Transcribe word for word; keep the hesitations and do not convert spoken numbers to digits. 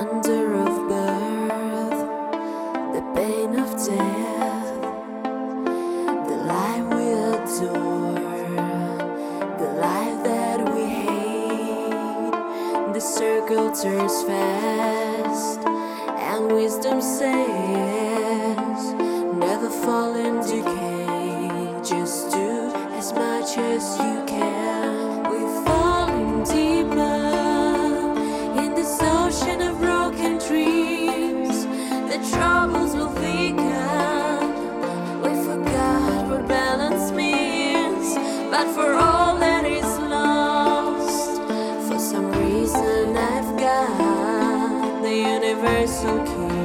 wonder of birth, the pain of death, the life we adore, the life that we hate. The circle turns fast, and wisdom says, never fall in decay, just do as much as you can. We're falling deeper in this ocean of broken dreams. The troubles will thicken. We forgot what balance means, but for all that is lost, for some reason I've got the universal key.